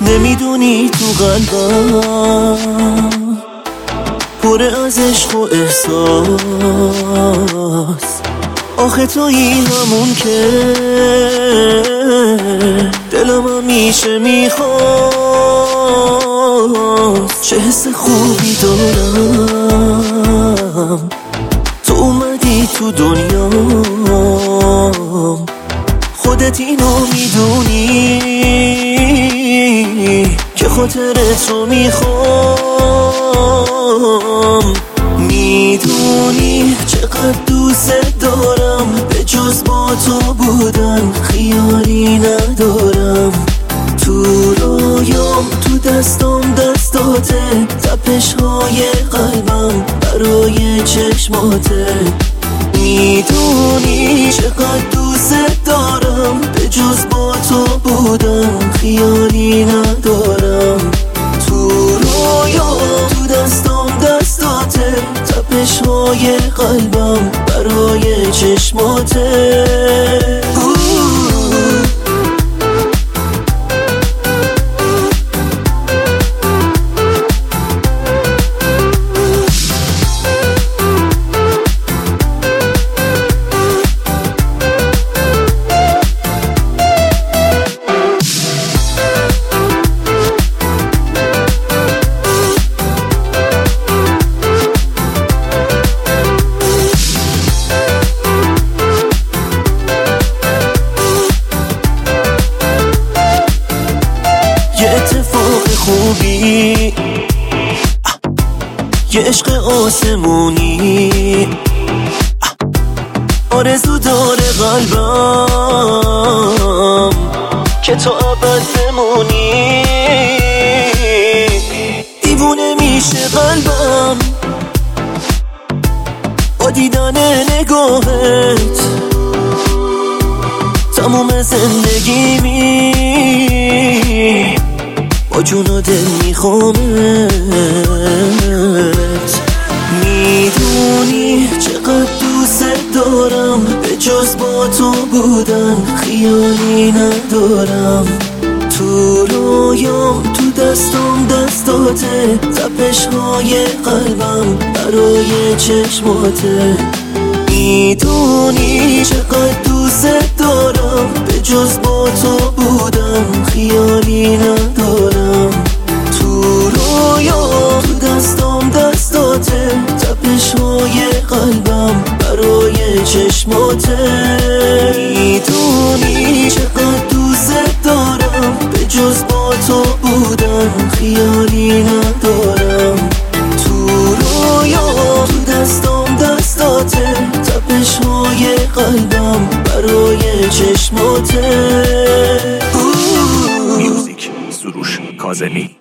نمیدونی تو قلبم پر از عشق و احساس، آخه تویی همون که دلم همیشه میخواست. چه حس خوبی دارم تو اومدی تو دنیام، خودت اینو میدونی که خاطرت رو میخوام. میدونی چقدر دوست دارم، به جز با تو بودن خیالی ندارم. تو رویام تو دستام دستاته، تپش های قلبم برای چشماته. میدونی چقدر دوست دارم، به جز با تو بودن خیالی ندارم. تو رویام تو دستام دستاته، تپش های قلبم برای چشماته. خوبی یه عشق آسمونی، آرزو داره قلبم که تو ابد بمونی. دیوونه میشه قلبم با دیدن نگاهت، تموم زندگیمی با جون و دل میخوامت. میدونی چقدر دوست دارم، به جز با تو بودن خیالی ندارم. تو رویام تو دستام دستاته، تپش های قلبم برای چشماته. میدونی چقدر دوست دارم، به جز با تو بودن خیالی ندارم. تو رویام تو دستام دستاته، تپش های قلبم برای چشماته. میدونی چقدر دوست دارم، به جز با تو بودن خیالی ندارم. تو رویام تو دستام دستاته، تپش های قلبم برای چشماته. میوزیک سروش کاظمی.